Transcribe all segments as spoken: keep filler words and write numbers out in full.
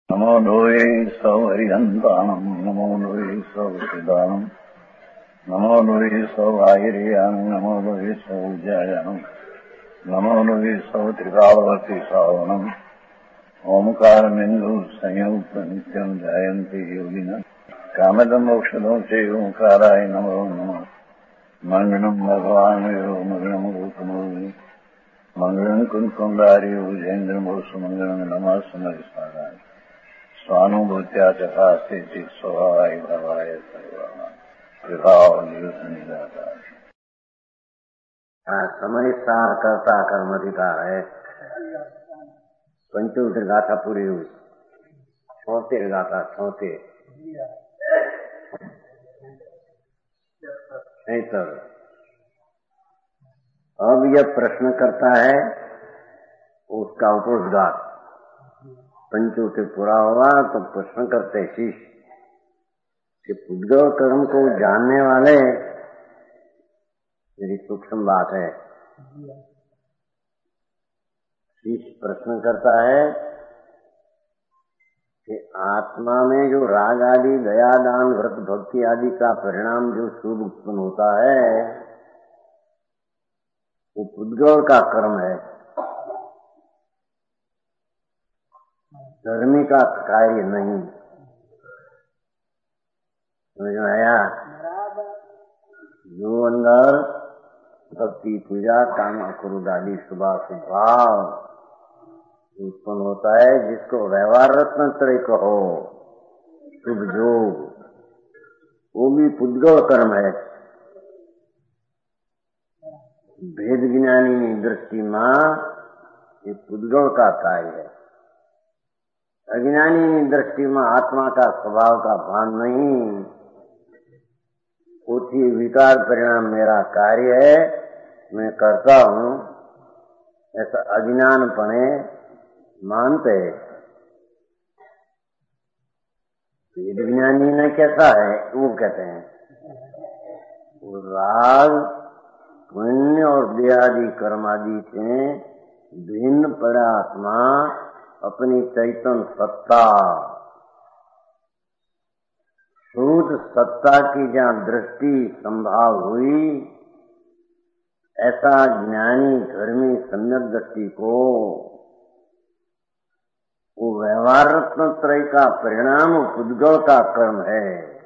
नमो लोये सौहरिहन्तानम् नमो लोये सौहृदानम् नमो लोये सौभागिर्यानम् नमो लोये सौविद्यायानम् नमो लोये सौत्रिकावती सावनम् ओंकारमिन्दु संयुक्त नित्यम् जायन्ति योगिनः कामदम् मोक्षदम् च ओंकाराय नमो नमः मङ्गलम् भगवान् यो मङ्गलम् रूपमोहि मङ्गलम् कुन्कुण्डारि उजेन्द्रमोसुमङ्गलम् नमः समरिसाराय स्वानुभूत्या चकास्ते चित् स्वभावाय भवाय सर्वभाव समय सार करता कर्म अधिकार है। पंचोत्तर गाथा पूरी हुई, छोते गाथा छोते सर। अब यह प्रश्न करता है उसका उपोद्घात। पंचोत्तर पूरा हुआ तो प्रश्न करते शिष्य कि पुद्गल कर्म को जानने वाले, मेरी सूक्ष्म बात है। शिष्य प्रश्न करता है कि आत्मा में जो राग आदि, दया, दान, व्रत, भक्ति आदि का परिणाम जो शुभ उत्पन्न होता है वो पुद्गल का कर्म है, धर्मी का कार्य नहीं। समझ में आया? जो अंदर भक्ति, पूजा, काम, क्रोध आदि शुभाशुभ भाव उत्पन्न होता है, जिसको व्यवहार रत्न त्रय कहो, शुभ योग, वो भी पुद्गल कर्म है। भेद ज्ञानी दृष्टि मां ये पुद्गल का कार्य है। अज्ञानी दृष्टि में आत्मा का स्वभाव का भान नहीं, उसी विकार परिणाम मेरा कार्य है, मैं करता हूँ, ऐसा अज्ञानपणे मानते। वेद ज्ञानी ने कैसा है वो कहते हैं वो राग, पुण्य और देहादि कर्मादि से भिन्न पड़ा आत्मा अपनी चैतन्य सत्ता, शुद्ध सत्ता की जहाँ दृष्टि संभाव हुई, ऐसा ज्ञानी धर्मी सम्यक दृष्टि को वो व्यवहार रत्न त्रय का परिणाम पुद्गल का कर्म है,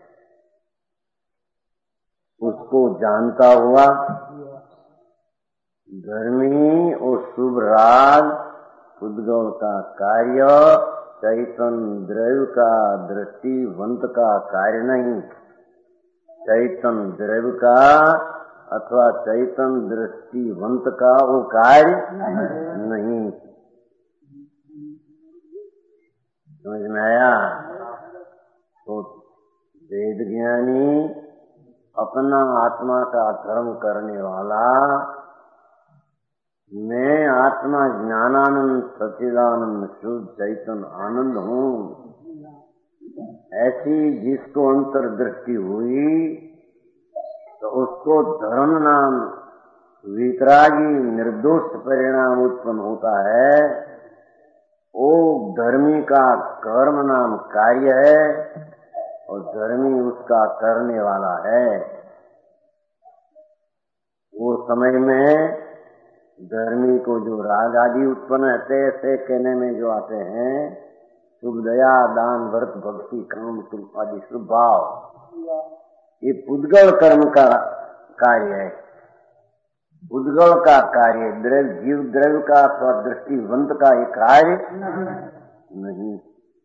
उसको जानता हुआ धर्मी और शुभ राग पुद्गल का कार्य चैतन्य द्रव्य का दृष्टिवंत का कार्य नहीं। चैतन्य द्रव्य का अथवा चैतन्य दृष्टिवंत का वो कार्य नहीं। समझ में आया? तो वेद ज्ञानी अपना आत्मा का धर्म करने वाला, मैं आत्मा ज्ञानानंद सच्चिदानंद शुद्ध चैतन्य आनंद हूँ, ऐसी जिसको अंतर्दृष्टि हुई तो उसको धर्म नाम वितरागी निर्दोष परिणाम उत्पन्न होता है। वो धर्मी का कर्म नाम कार्य है और धर्मी उसका करने वाला है। वो समय में धर्मी को जो राग आदि उत्पन्न होते ऐसे कहने में जो आते हैं शुभ, दया, दान, व्रत, भक्ति, काम आदि शुभ भाव, ये पुद्गल कर्म का कार्य है। पुद्गल का कार्य द्रव्य, जीव द्रव्य का अथवा दृष्टिवंत का ये कार्य नहीं।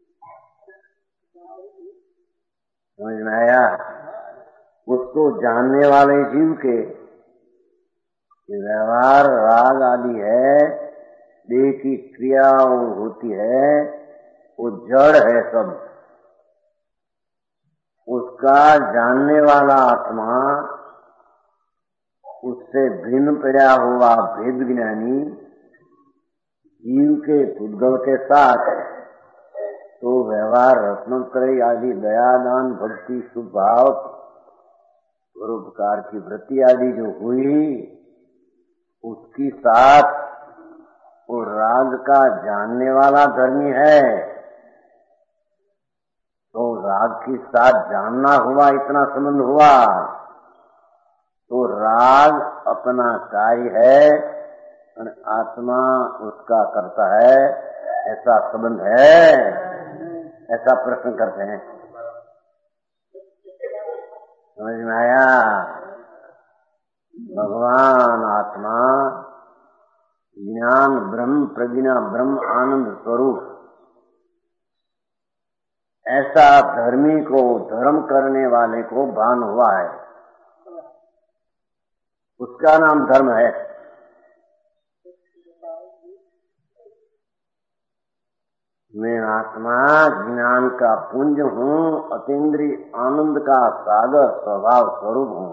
समझ में आया? उसको जानने वाले जीव के व्यवहार राग आदि है, देह की क्रिया होती है, वो जड़ है सब। उसका जानने वाला आत्मा, उससे भिन्न पड़ा हुआ भेद ज्ञानी जीव के पुद्गल के साथ तो व्यवहार रत्नत्रय आदि, दया, दान, भक्ति, शुभ भाव, परोपकार की वृत्ति आदि जो हुई, उसकी साथ वो राग का जानने वाला धर्मी है राग के साथ जानना हुआ, इतना संबंध हुआ, तो राग अपना कार्य है और आत्मा उसका करता है, ऐसा संबंध है? ऐसा प्रश्न करते हैं। समझ में आया? भगवान आत्मा ज्ञान ब्रह्म प्रज्ञा ब्रह्म आनंद स्वरूप, ऐसा धर्मी को, धर्म करने वाले को भान हुआ है, उसका नाम धर्म है। मैं आत्मा ज्ञान का पुंज हूँ, अतीन्द्रिय आनंद का सागर स्वभाव स्वरूप हूँ।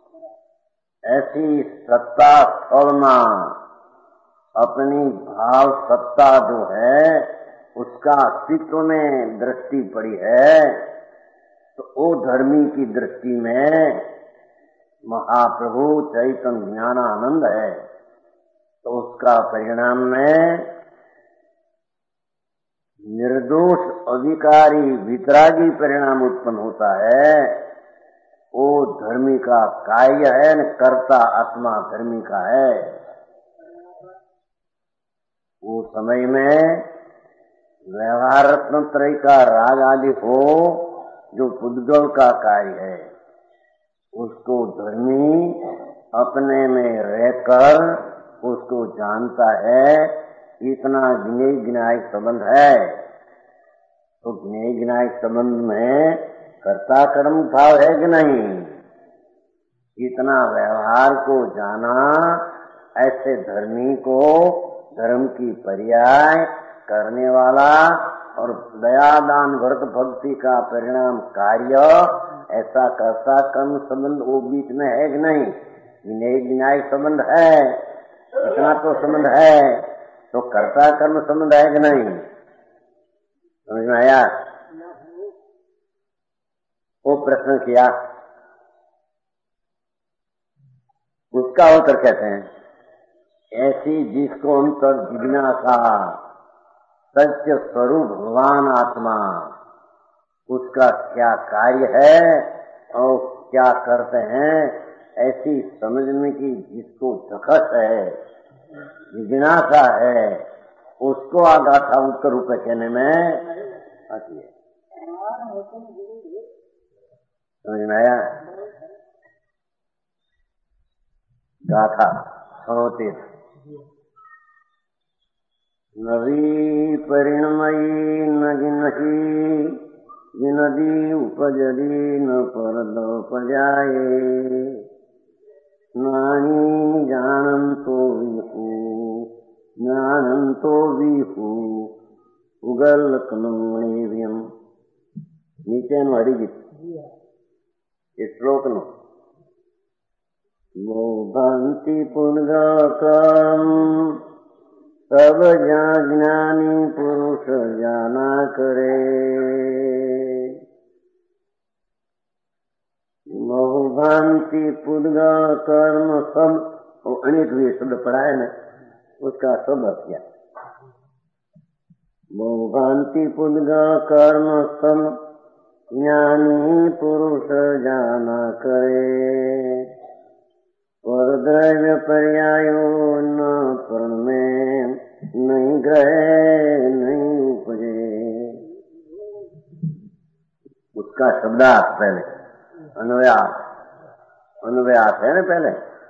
ऐसी सत्ता स्थलना अपनी भाव सत्ता जो है उसका अस्तित्व में दृष्टि पड़ी है, तो वो धर्मी की दृष्टि में महाप्रभु चैतन्य ज्ञानानंद है। तो उसका परिणाम में निर्दोष अविकारी वितरागी परिणाम उत्पन्न होता है। वो धर्मी का कार्य है, न कर्ता आत्मा धर्मी का है। वो समय में व्यवहार रत्न त्रय का राग आदि हो, जो पुद्गल का कार्य है, उसको धर्मी अपने में रहकर उसको जानता है। इतना गिने गिनाए संबंध है। तो गिने गिनाए संबंध में कर्ता कर्म भाव है कि नहीं? इतना व्यवहार को जाना, ऐसे धर्मी को धर्म की पर्याय करने वाला और दया दान व्रत भक्ति का परिणाम कार्य, ऐसा कर्ता कर्म संबंध वो बीच में है कि नहीं? गिने गिनाए संबंध है, इतना तो संबंध है। तो कर्ता कर्म संबंध है कि नहीं? समझ में आया? वो प्रश्न किया, उसका उत्तर कहते हैं, ऐसी जिसको अंतर जिज्ञासा सत्य स्वरूप भगवान आत्मा, उसका क्या कार्य है और क्या करते हैं, ऐसी समझने की जिसको धखस है, जिज्ञासा है, उसको आगाथा उत्तर रूप कहने में आती है। समझ में आया? गाथा होती नवी परिणमयी न गिनही गिनदी उपजदी न परद उपजाए नानी जानंतो विहू ज्ञानंतो विहू उगल कलमणीव्यम। नीचे नु हरिगीत श्लोक नु वो भांति पुनगा काम सब ज्ञानी पुरुष जाना करे बहुभांति पुद्गा कर्म सब, वो अनेक भी शब्द पढ़ा है ना, उसका सब अर्थ किया। बहुभांति पुद्गा कर्म सब ज्ञानी पुरुष जाना करे परद्रव्य पर्यायो न पर्ण में नहीं ग्रहे नहीं उपजे। उसका शब्दार्थ पहले अन्वयार्थ, अन्वयार्थ है ना पहले।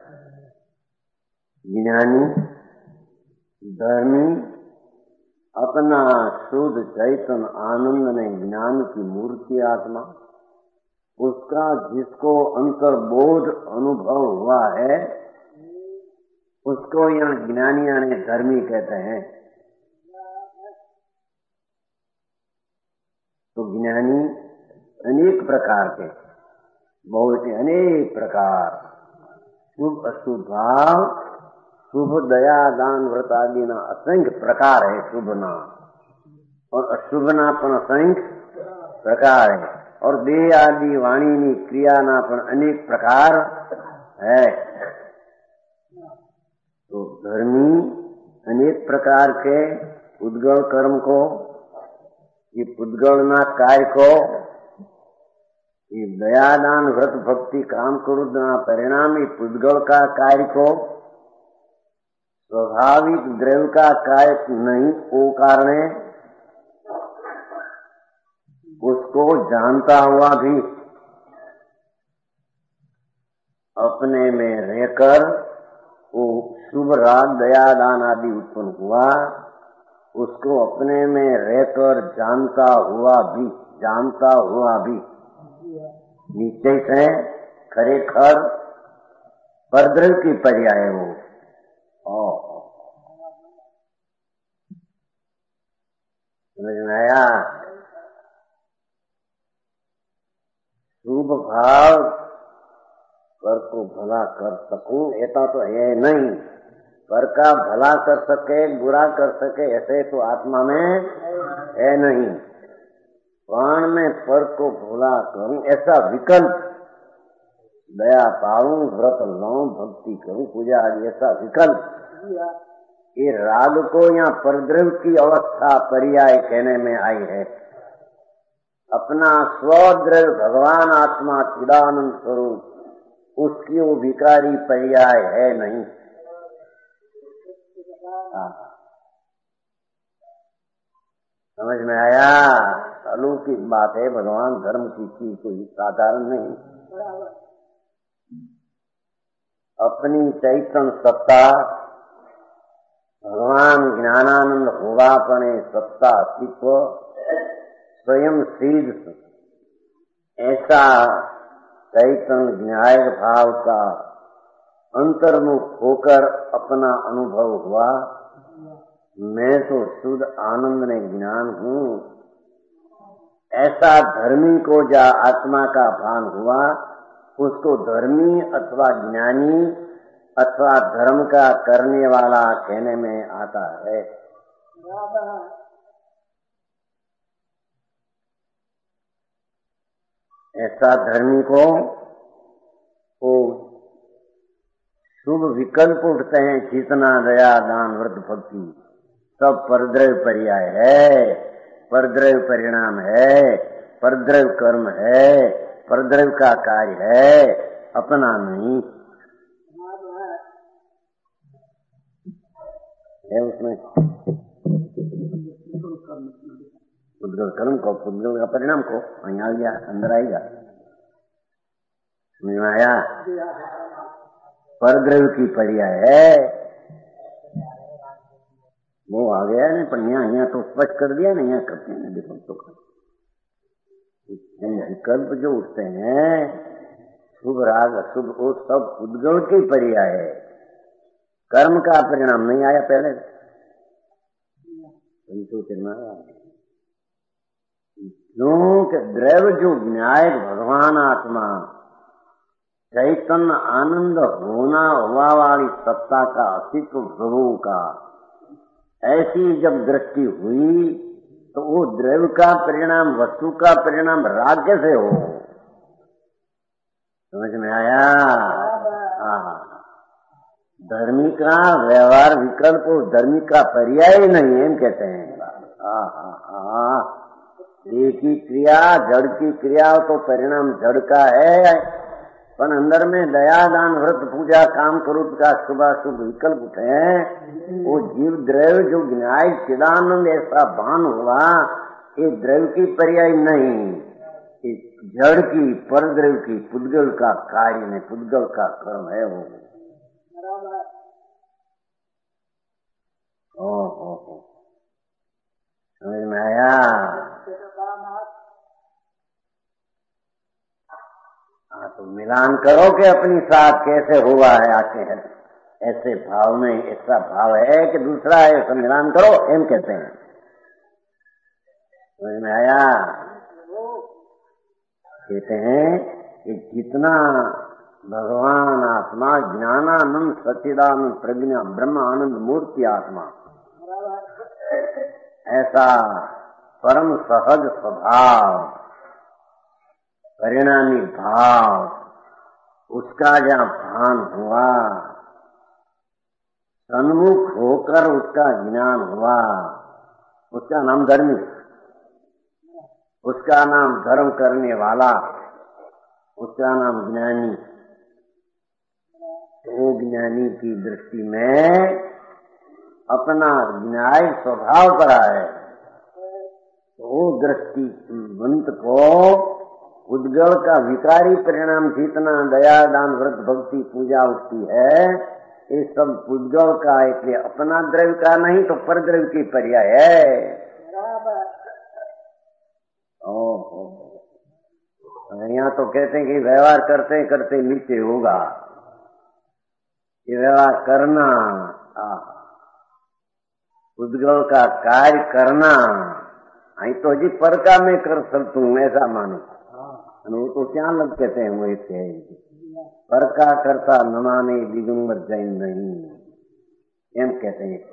ज्ञानी धर्मी अपना शुद्ध चैतन्य आनंद में ज्ञान की मूर्ति आत्मा, उसका जिसको अंतर्बोध अनुभव हुआ है, उसको यहाँ ज्ञानियां ने धर्मी कहते हैं। तो ज्ञानी अनेक प्रकार के, बहुत अनेक प्रकार, शुभ अशुभ भाव, शुभ दया दान व्रत आदि ना असंख्य प्रकार है शुभ ना, और अशुभ ना पण असंख्य प्रकार है, और देह आदि वाणी नी क्रिया ना पण अनेक प्रकार है। तो धर्मी अनेक प्रकार के उद्गल कर्म को, ये उद्गल ना कार्य को ये दयादान व्रत भक्ति काम करुणा परिणामी पुद्गल का कार्य को स्वाभाविक द्रव्य का कार्य नहीं वो कारण उसको जानता हुआ भी अपने में रहकर वो शुभ राग दयादान आदि उत्पन्न हुआ, उसको अपने में रहकर जानता हुआ भी जानता हुआ भी निश्चय से खरेखर परद्रव्य की पर्याय हो। समझ में आया? शुभ भाव पर को भला कर सकूं ऐसा तो है नहीं। पर का भला कर सके बुरा कर सके ऐसे तो आत्मा में है नहीं। प्राण में पर को भला करूं ऐसा विकल्प, दया पाऊं व्रत लाऊं भक्ति करूं पूजा आदि ऐसा विकल्प ये राग को या परद्रव्य की अवस्था पर्याय कहने में आई है। अपना स्वद्रव्य भगवान आत्मा चिदानंद स्वरूप उसकी वो विकारी पर्याय है नहीं। समझ में आया? अलौकिक बात है, भगवान धर्म की चीज कोई साधारण नहीं। अपनी चैतन्य सत्ता भगवान ज्ञानानंद होगापने सत्ता अस्तित्व स्वयं सिद्ध ऐसा चैतन्य न्याय भाव का अंतर्मुख होकर अपना अनुभव हुआ। मैं तो शुद्ध आनंद में ज्ञान हूँ ऐसा धर्मी को जा आत्मा का भान हुआ, उसको धर्मी अथवा ज्ञानी अथवा धर्म का करने वाला कहने में आता है। ऐसा धर्मी को वो शुभ विकल्प उठते हैं, जितना दया दान व्रत भक्ति सब परद्रव्य पर्याय है, परद्रव्य परिणाम है, परद्रव्य कर्म है, परद्रव्य का कार्य है, अपना नहीं है। उसमें पुद्गल कर्म को पुद्गल का परिणाम को आ गया अंदर आएगा। समझ में आया? परद्रव्य की पर्याय है वो आ गया नहीं, पर यहाँ यहाँ तो स्पष्ट कर दिया नहीं, यहाँ करते हैं देखो तो विकल्प जो उठते हैं शुभ राग अशुभ वो सब पुद्गल की पर्याय है, कर्म का परिणाम नहीं आया पहले। क्योंकि द्रव्य जो न्याय भगवान आत्मा चैतन्य आनंद होना हुआ वाली सत्ता का अस्तित्व प्रभु का ऐसी जब दृष्टि हुई तो वो द्रव्य का परिणाम वस्तु का परिणाम राग कैसे हो? समझ में आया? हाँ, धर्मी का व्यवहार विकल्प धर्मी का पर्याय नहीं है कहते हैं। हाँ हाँ हाँ, एक ही क्रिया जड़ की क्रिया तो परिणाम जड़ का है, पर अंदर में दया दान व्रत पूजा काम करूप का शुभाशुभ विकल्प उठे हैं। वो जीव द्रव्य जो न्याय चिदानंद ऐसा भान हुआ ये द्रव्य की पर्याय नहीं, जड़ की पर द्रव्य की पुद्गल का कार्य नहीं, पुद्गल का कर्म है वो। ओ हो हो समझ में आया? हाँ तो मिलान करो कि अपनी साथ कैसे हुआ है आके है ऐसे भाव में, ऐसा भाव है कि दूसरा है ऐसा मिलान करो एम कहते हैं। समझ में आया? कहते हैं कि जितना भगवान आत्मा ज्ञानानंद सच्चिदानंद प्रज्ञा ब्रह्म आनंद मूर्ति आत्मा ऐसा परम सहज स्वभाव परिणामी भाव उसका जहाँ भान हुआ, सन्मुख होकर उसका ज्ञान हुआ, उसका नाम धर्मी, उसका नाम धर्म करने वाला, उसका नाम ज्ञानी। वो ज्ञानी की दृष्टि में अपना न्याय स्वभाव करा है, वो दृष्टिवंत को उद्गल का विकारी परिणाम जितना दया दान व्रत भक्ति पूजा उठती है, ये सब उद्गल का इसलिए अपना द्रव्य का नहीं तो पर द्रव्य की पर्याय है। ओहो, यहाँ तो कहते हैं कि व्यवहार करते करते नीचे होगा, ये व्यवहार करना, उद्गल का कार्य करना, आई तो जी पर का मैं कर सकता हूँ ऐसा मानो, वो तो क्या लग कहते हैं वो थे पर का करता न माने दिगंबर जैन नहीं, एम कहते हैं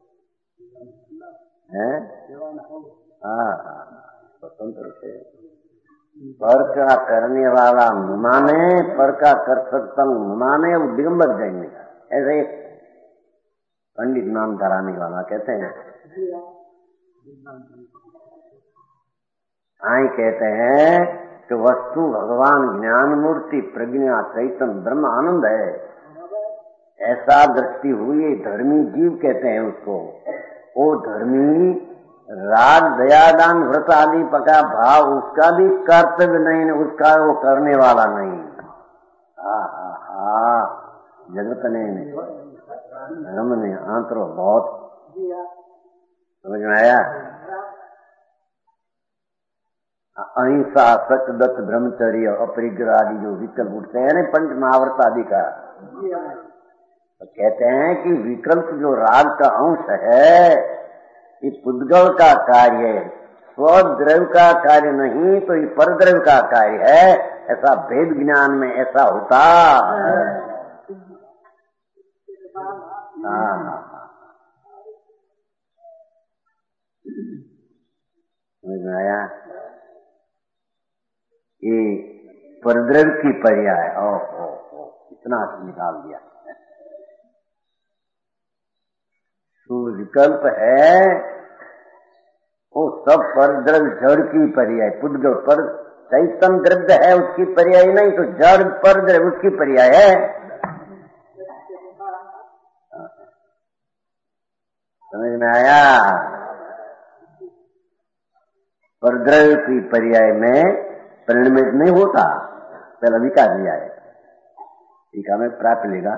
हैं हाँ स्वतंत्र से पर का करने वाला न माने, पर का कर सकता हूँ न माने, वो दिगंबर जैन नहीं। ऐसे एक पंडित नाम धराने वाला कहते हैं, आई कहते हैं कि वस्तु भगवान ज्ञान मूर्ति प्रज्ञा चैतन्य ब्रह्म आनंद है, ऐसा दृष्टि हुई धर्मी जीव कहते हैं उसको। वो धर्मी राग दयादान व्रत आदि पका भाव उसका भी कर्तव्य नहीं, उसका वो करने वाला नहीं। हा हा हा जगत ने धर्म ने आंतरो बहुत समझ में आया। अहिंसा सत्य दत्त ब्रह्मचर्य अपरिग्रह आदि जो विकल्प उठते हैं ना पंच महाव्रत आदि का, तो कहते हैं कि विकल्प जो राग का अंश है ये पुद्गल का कार्य है, स्वद्रव्य का कार्य नहीं तो ये परद्रव्य का कार्य है। ऐसा भेद ज्ञान में ऐसा होता। हाँ समझ में आया। ये परद्रव्य की पर्याय ओहो इतना निकाल दिया। विकल्प है वो सब परद्रव्य जड़ की पर्याय, पुद्गल पर चैतन्य द्रव्य है उसकी पर्याय नहीं, तो जड़ परद्रव्य उसकी पर्याय है। समझ में आया। परद्रव्य की पर्याय में परिणमित नहीं होता, पहला विकास लिया है, टीका में प्राप्त लेगा,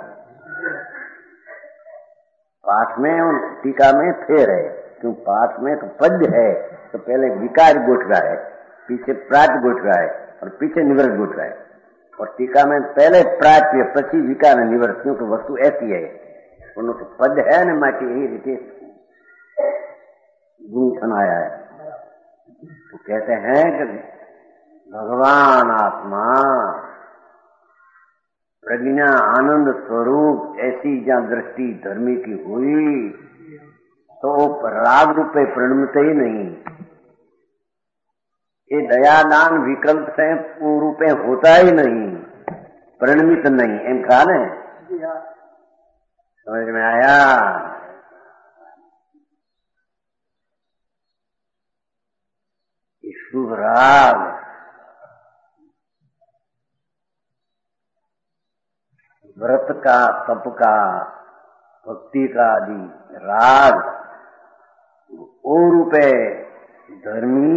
पाठ में और टीका में फेर है। क्यों पाठ में तो पद्य है तो पहले विकार गोठ रहा है, पीछे प्राप्त गोठ रहा है और पीछे निवृत्त गोठ रहा है, और टीका में पहले प्राप्त पची विकार निवृत्त, क्योंकि वस्तु ऐसी है उन्होंने तो पद्य है न माटी यही रीति गुण सुनाया है। तो कहते हैं कि भगवान आत्मा प्रज्ञा आनंद स्वरूप ऐसी जहाँ दृष्टि धर्मी की हुई तो राग रूपे परिणमते ही नहीं। ये दयादान विकल्प से रूपे होता ही नहीं, परिणमित नहीं। एम कहा न, समझ में आया। शुभ राग व्रत का तप का भक्ति का आदि राग ओ रूपे धर्मी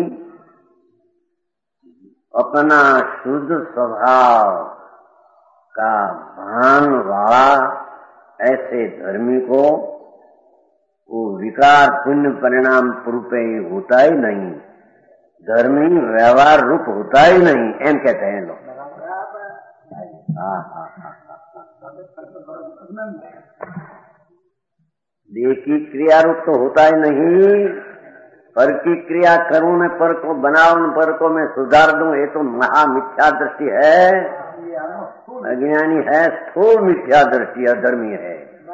अपना शुद्ध स्वभाव का भान वाला ऐसे धर्मी को वो विकार पुण्य परिणाम रूपे होता ही नहीं, धर्मी व्यवहार रूप होता ही नहीं। एम कहते हैं लोग। हाँ हाँ हाँ देह की क्रिया रूप तो होता ही नहीं, पर की क्रिया करूं मैं पर को बनाऊं पर को मैं सुधार दूं, ये तो महा मिथ्या दृष्टि है, अज्ञानी है, स्थूल मिथ्या दृष्टि अधर्मी है।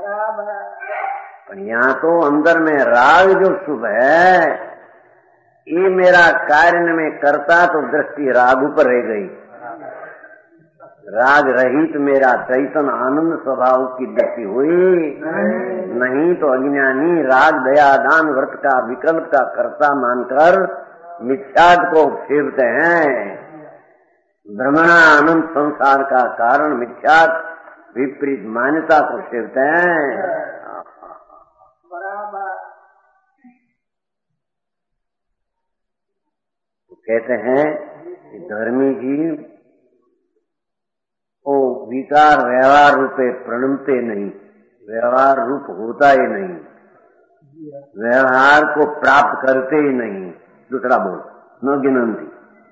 पर यहाँ तो अंदर में राग जो शुभ है ये मेरा कार्य में करता तो दृष्टि राग ऊपर रह गई, राग रहित मेरा चैतन्य आनंद स्वभाव की दृष्टि हुई नहीं तो अज्ञानी राग दया दान व्रत का विकल्प का कर्ता मानकर मिथ्याद को फेरते हैं। भ्रमणा अनंत संसार का कारण मिथ्या विपरीत मान्यता को सेवते हैं। तो कहते हैं कि धर्मी जीव वो विकार व्यवहार रूपे प्रणमते नहीं, व्यवहार रूप होता ही नहीं, व्यवहार को प्राप्त करते ही नहीं। दूसरा बोल न गिनती।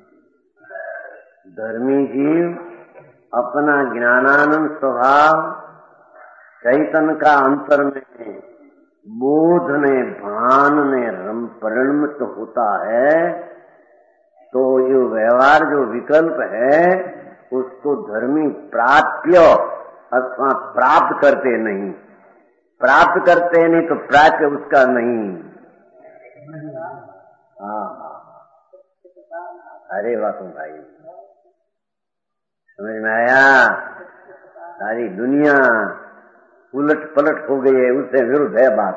धर्मी जीव अपना ज्ञानानंद स्वभाव चैतन्य का अंतर में बोध ने भान ने रम परिणमित होता है, तो ये व्यवहार जो विकल्प है उसको धर्मी प्राप्य अथवा प्राप्त करते नहीं, प्राप्त करते नहीं तो प्राप्य उसका नहीं। हाँ, अरे वाह तुम भाई समझ में आया। सारी दुनिया उलट पलट हो गई है, उससे विरुद्ध है बात।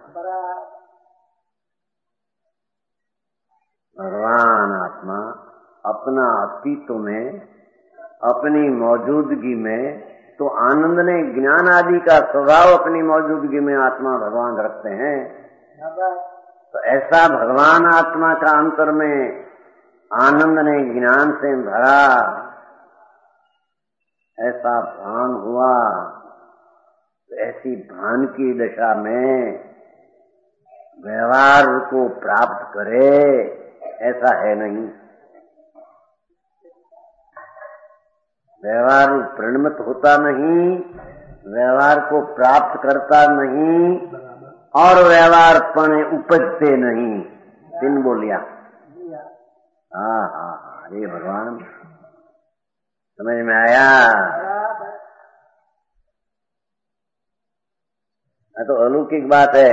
भगवान आत्मा अपना अस्तित्व में, अपनी मौजूदगी में, तो आनंद ने ज्ञान आदि का स्वभाव अपनी मौजूदगी में आत्मा भगवान रखते हैं। तो ऐसा भगवान आत्मा का अंतर में आनंद ने ज्ञान से भरा, ऐसा भान हुआ। तो ऐसी भान की दशा में व्यवहार को प्राप्त करे ऐसा है नहीं। व्यवहार प्रणमित होता नहीं, व्यवहार को प्राप्त करता नहीं और व्यवहार पने उपजते नहीं। तीन बोलिया। हाँ हाँ हाँ, अरे भगवान समझ में आया। तो अलौकिक बात है,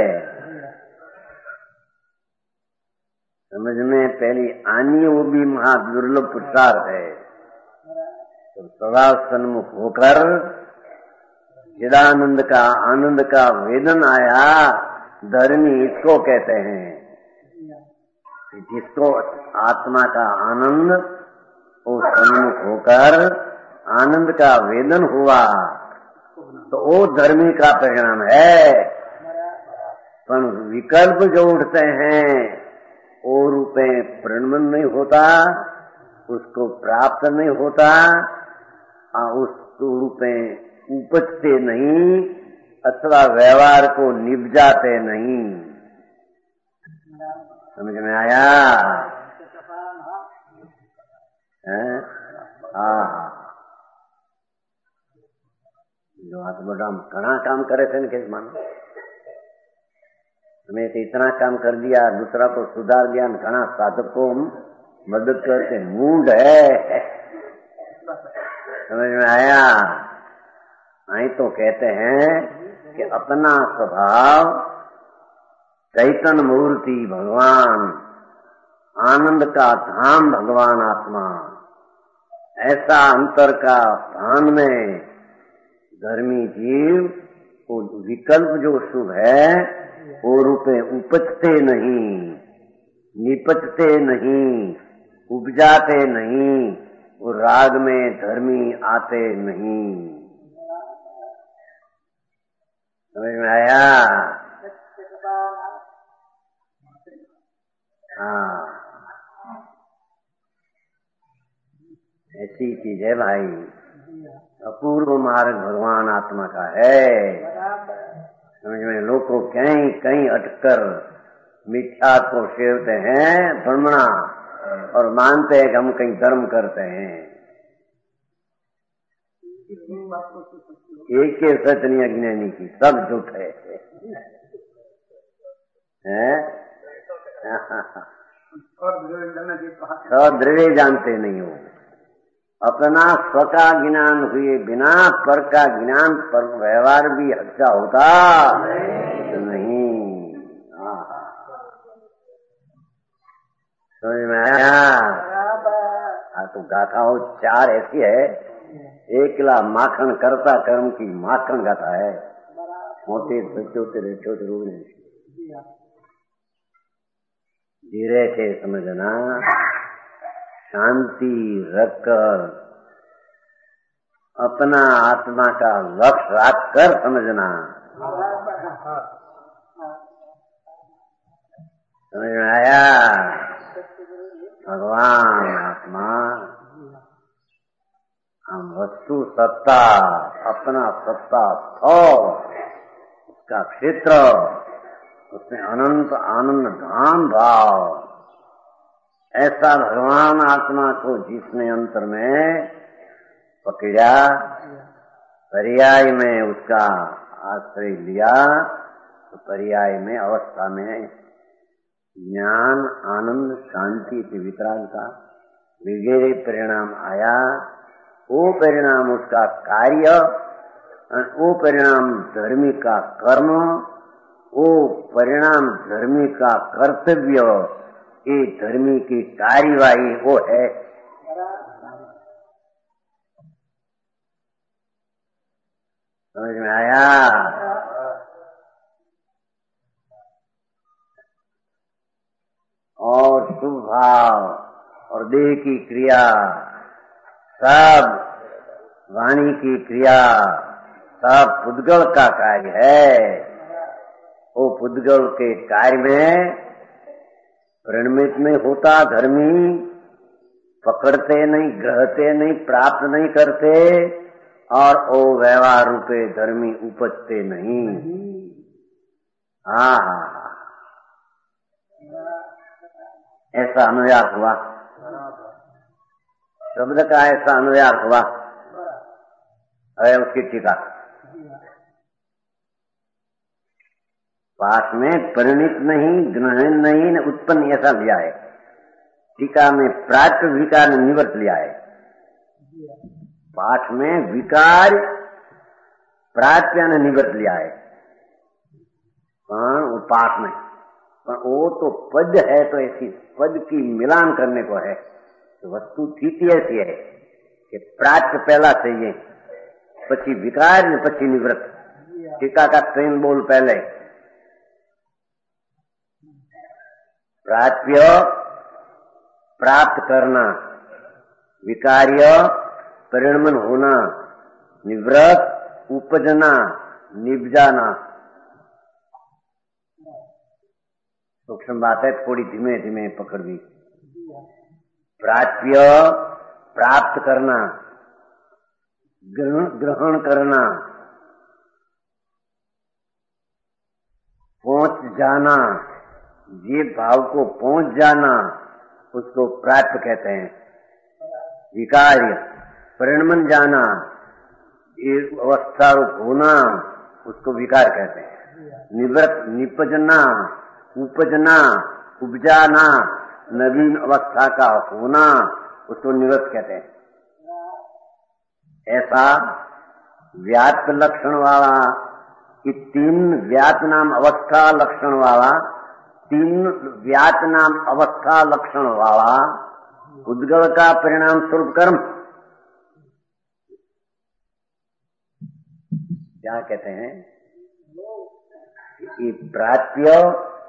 समझ में पहली आनी वो भी महा दुर्लभ पुरुषार्थ है। तो स्वभाव सन्मुख होकर चिदानंद का आनंद का वेदन आया, धर्मी इसको कहते हैं। जिसको आत्मा का आनंद वो सन्मुख होकर आनंद का वेदन हुआ तो वो धर्मी का परिणाम है। पर विकल्प जो उठते हैं वो रूपे प्रणमन नहीं होता, उसको प्राप्त नहीं होता, उस रूपे उपजते नहीं अथवा व्यवहार को निपजाते नहीं। समझ में आया? हाँ, जो हाथ बड़ा घना काम करे थे न, किस मानो हमें तो इतना काम कर दिया, दूसरा को सुधार दिया, घना साधक को मदद करते मूड है। समझ में आया? आई तो कहते हैं कि अपना स्वभाव चैतन्य मूर्ति भगवान, आनंद का धाम भगवान आत्मा, ऐसा अंतर का भान में धर्मी जीव वो विकल्प जो शुभ है वो रूपे उपजते नहीं, निपजते नहीं, उपजाते नहीं, वो राग में धर्मी आते नहीं। समझ में आया? हाँ, ऐसी चीज है भाई। अपूर्व मार्ग भगवान आत्मा का है। समझ में? लोग को कहीं कहीं अटकर मिथ्या को सेवते हैं ब्रह्मणा और मानते हैं कि हम कहीं धर्म करते हैं। एक के सच नहीं अज्ञानी की, सब झूठ है, हैं? सब द्रव्य जानते नहीं हो। अपना स्व का ज्ञान हुए बिना पर का ज्ञान पर व्यवहार भी अच्छा होता नहीं। समझ में आया? हाँ, तो गाथाओं चार ऐसी है। एक किला माखन करता कर्म की माखन गाथा है। मोटे छोटे छोटे रूप धीरे थे समझना। शांति रखकर अपना आत्मा का लक्ष्य रखकर समझना। समझ में आया? भगवान आत्मा, हम वस्तु सत्ता, अपना सत्ता तो उसका क्षेत्र, उसमें अनंत आनंद धाम भाव, ऐसा भगवान आत्मा को जिसने अंतर में पकड़ा, पर्याय में उसका आश्रय लिया, तो पर्याय में अवस्था में ज्ञान, आनंद, शांति से वितराग का वगैरह परिणाम आया। वो परिणाम उसका कार्य, वो परिणाम धर्मी का कर्म, वो परिणाम धर्मी का कर्तव्य, ये धर्मी की कार्यवाही वो है। समझ में आया? और शुभ भाव और देह की क्रिया, सब वाणी की क्रिया, सब पुद्गल का कार्य है। वो पुद्गल के कार्य में परिणमित नहीं होता धर्मी, पकड़ते नहीं, ग्रहते नहीं, प्राप्त नहीं करते, और वो व्यवहार रूपे धर्मी उपजते नहीं। हाँ हाँ, ऐसा अनुयार हुआ, शब्द का ऐसा अनुयार हुआ है। उसकी टीका पाठ में परिणित नहीं, ग्रहण नहीं, न उत्पन्न ऐसा लिया है। टीका में प्राप्त विकार ने निवर्त लिया है। पाठ में विकार प्राप्त ने निवर्त लिया है, वो पाठ में, पर वो तो पद है, तो ऐसी पद की मिलान करने को है। तो वस्तु स्थिति ऐसी है कि प्राप्त पहला चाहिए, पची विकार ने पची निवृत्त। टीका का तीन बोल पहले, प्राप्य प्राप्त करना, विकार्य परिणमन होना, निवृत्त उपजना, निपजाना। सूक्ष्म बात है, थोड़ी धीमे धीमे पकड़ दी। प्राप्य प्राप्त करना, ग्रहण करना, पहुंच जाना, ये भाव को पहुंच जाना, उसको प्राप्त कहते हैं। विकार्य परिणमन जाना, ये अवस्था होना, उसको विकार कहते हैं। निवृत्त निपजना, उपजना, उपजाना, नवीन अवस्था का होना, उसको निवृत्त कहते हैं। ऐसा व्याप्त लक्षण वाला, कि तीन व्याप्त नाम अवस्था लक्षण वाला, तीन व्याप्त नाम अवस्था लक्षण वाला उद्गल का परिणाम स्वरूप कर्म क्या कहते हैं? ये प्राप्य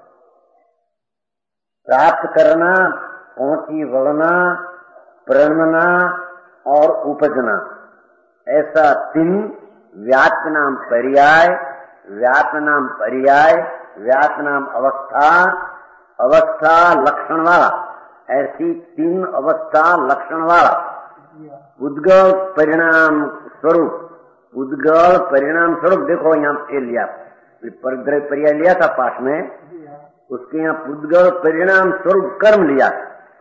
प्राप्त करना, पहुंची वलना, परिणमना और उपजना, ऐसा तीन व्याप्त नाम पर्याय, व्याप्त नाम पर्याय, व्याप्त नाम अवस्था, अवस्था लक्षण वाला, ऐसी तीन अवस्था लक्षण वाला उद्गल परिणाम स्वरूप, उद्गल परिणाम स्वरूप। देखो यहाँ पे लिया, परग्रह पर्याय लिया था पाठ में, उसके यहाँ उद्गल परिणाम स्वरूप कर्म लिया।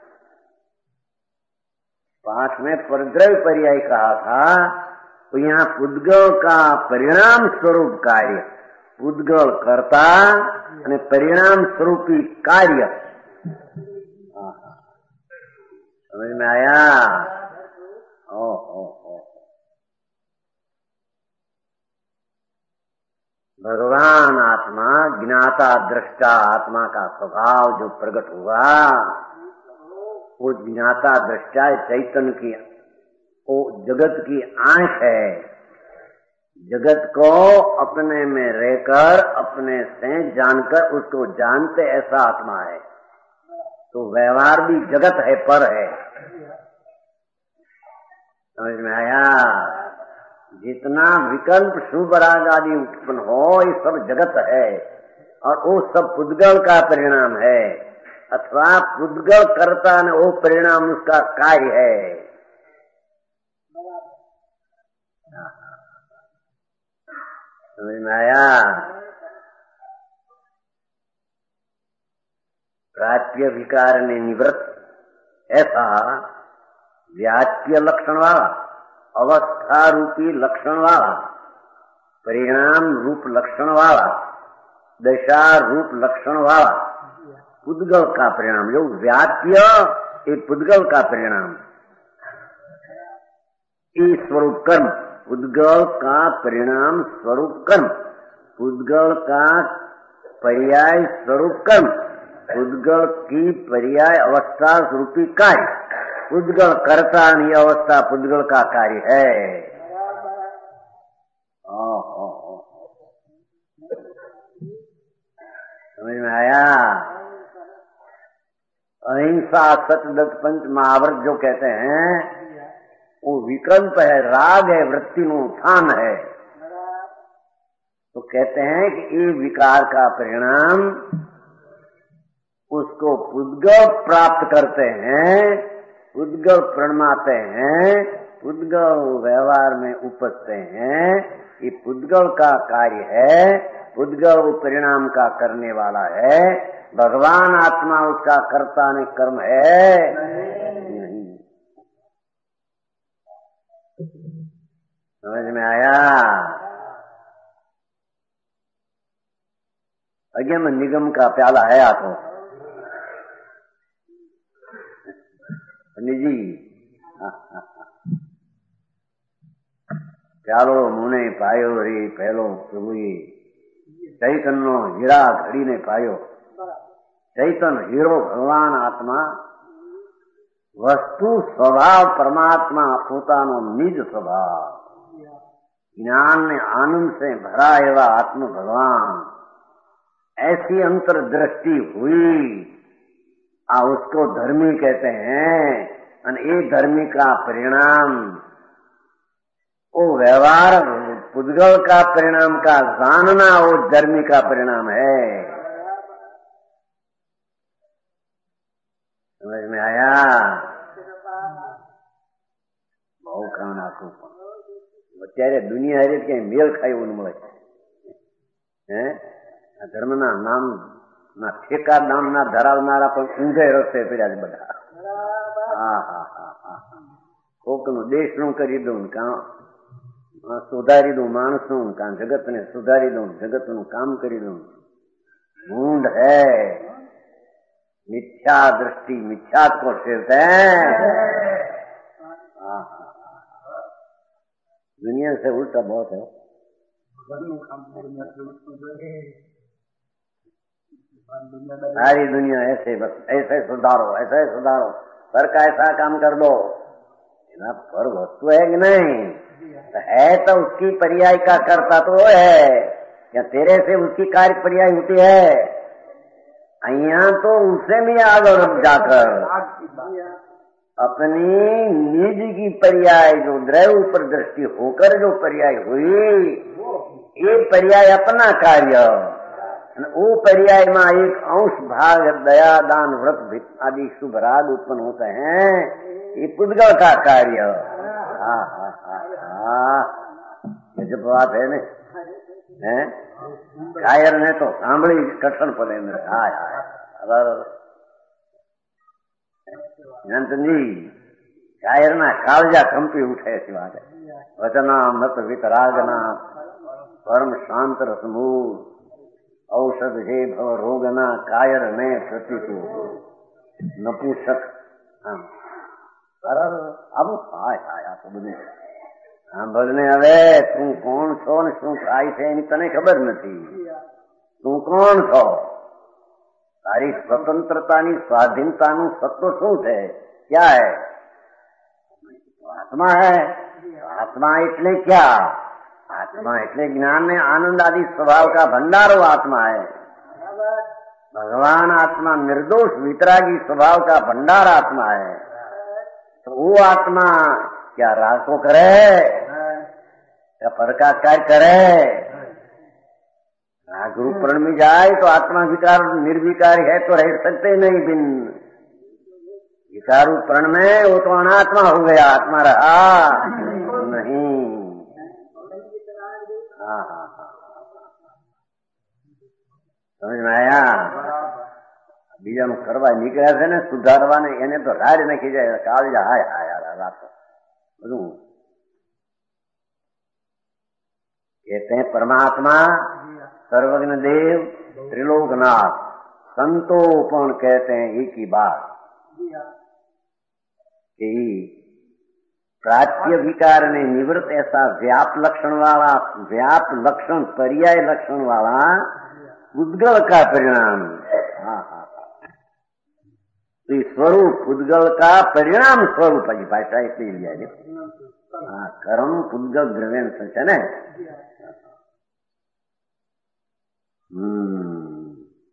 पाठ में परग्रह पर्याय कहा था, तो यहाँ उद्गल का परिणाम स्वरूप कार्य, उद्गल करता અને परिणाम स्वरूपी कार्य। समझ में आया? ओ ओ ओ भगवान आत्मा, ज्ञाता दृष्टा आत्मा का स्वभाव जो प्रकट हुआ, वो ज्ञाता दृष्टा चैतन्य की, वो जगत की आंख है। जगत को अपने में रहकर, अपने से जानकर उसको जानते ऐसा आत्मा है। तो व्यवहार भी जगत है, पर है। समझ में आया? जितना विकल्प शुभ राग आदि उत्पन्न हो, ये सब जगत है और वो सब पुद्गल का परिणाम है, अथवा पुद्गल करता न वो परिणाम उसका कार्य है। समझ में आया? प्राप्य विकार ने निवृत्त ऐसा व्याप्य लक्षण वाला, अवस्था रूपी लक्षण वाला, परिणाम रूप लक्षण वाला, दशा रूप लक्षण वाला पुद्गल का परिणाम, जो व्याप्य एक पुद्गल का परिणाम, ये स्वरूप कर्म, पुद्गल का परिणाम स्वरूप कर्म, पुद्गल का पर्याय स्वरूप कर्म, पुद्गल की पर्याय अवस्था रूपी कार्य, पुद्गल कर्ता नहीं, अवस्था पुद्गल का कार्य है। समझ में आया? अहिंसा सतदत्त पंच महाव्रत जो कहते हैं वो विकल्प है, राग है, वृत्ति में उत्थान है। तो कहते हैं कि ये विकार का परिणाम उसको पुद्गल प्राप्त करते हैं, पुद्गल प्रणमाते हैं, पुद्गल व्यवहार में उपजते हैं। ये पुद्गल का कार्य है, पुद्गल परिणाम का करने वाला है। भगवान आत्मा उसका कर्ता ने कर्म है नहीं। समझ में आया? अगम निगम का प्याला है आपको जी? प्यालो मुने पायो रे पहलो प्रभु चैतन्य हीरा घड़ी ने पायो। चैतन्य हीरो भगवान आत्मा, वस्तु स्वभाव परमात्मा પોતાનો निज स्वभाव, ज्ञान ने आनंद से भरा एवा आत्म भगवान, ऐसी अंतर्दृष्टि हुई आ उसको धर्मी कहते हैं। और ये धर्मी का परिणाम वो व्यवहार पुद्गल का परिणाम का जानना वो धर्मी का परिणाम है। समझ में आया? बहु काम आपको અત્યારે દુનિયા હારે ક્યાંય મેળ ખાય એવું મળે હે? ધર્મના નામ ના ઠેકા નામના ધરાવનારા પણ ઊંધે રસ્તે પડ્યા છે બધા. હા હા હા હા કોકનું દેશનું કરી દઉં, કાં સુધારી દઉં માણસનું, કાં જગતને સુધારી દઉં, જગતનું કામ કરી દઉં. ढूंढ है मिथ्या दृष्टि, मिथ्या को सिर्फ है। दुनिया से उल्टा बहुत है। सारी दुनिया ऐसे बस ऐसे सुधारो, ऐसे सुधारो, पर का ऐसा काम कर दो। पर वस्तु है कि नहीं? तो है तो उसकी पर्याय का करता तो है, क्या तेरे से उसकी कार्य पर्याय होती है? यहाँ तो उससे भी आगे जाकर अपनी निज की पर्याय जो द्रव्य पर दृष्टि होकर जो पर्याय हुई, ये पर्याय अपना कार्य, वो पर्याय में एक अंश भाग दया दान व्रत आदि शुभ राग उत्पन्न होते हैं, ये पुद्गल का कार्य। हाँ हाँ हाँ हाँ ये जब बात है न है कायर ने तो सांभળી કઠણ પડે ને। હાય હાય નંદજી કાયરના કાળજા કંપી ઉઠે છે વાત। વચના મત વિતરાગના પરમ શાંત રસમૂળ ઔષધ હે ભવ રોગના કાયર ને પ્રતિકૂળ નપુસક। આમ અરે આમ હાય હાય આ તો બધું સાંભળને। હવે તું કોણ છો ને શું થાય છે એની તને ખબર નથી। તું કોણ છો? તારી સ્વતંત્રતાની સ્વાધીનતાનું સત્વ શું છે? क्या है? आत्मा है। आत्मा એટલે क्या? आत्मा એટલે ज्ञान ने आनंद आदि स्वभाव का भंडार वो आत्मा है। भगवान आत्मा निर्दोष वितरागी स्वभाव का भंडार आत्मा है, तो वो आत्मा क्या राग को करे, क्या पर का कार्य करे? राग रूप प्रण में जाए तो आत्मा विकार निर्विकारी है तो रह सकते नहीं। बिन विकार रूप प्रण में वो तो अनात्मा हो गया, आत्मा रहा नहीं। हाँ हाँ हाँ, समझ में आया? બીજાનું કરવા નીકળ્યા છે ને સુધારવાને, એને તો રાડ નાખી જાય, કાળજા હાય હાય રાત બધું कहते हैं। परमात्मा सर्वज्ञ देव त्रिलोकनाथ संतोपन कहते हैं एक ही बात कि प्राच्य विकार ने निवृत्त ऐसा व्याप लक्षण वाला, व्याप लक्षण पर्याय लक्षण वाला उद्गल का परिणाम। हाँ हाँ, तो स्वरूप उद्गल का परिणाम स्वरूप है भाषा इतनी लिया है। हाँ, कर्म उद्गल द्रव्य सच है ना। हम्म,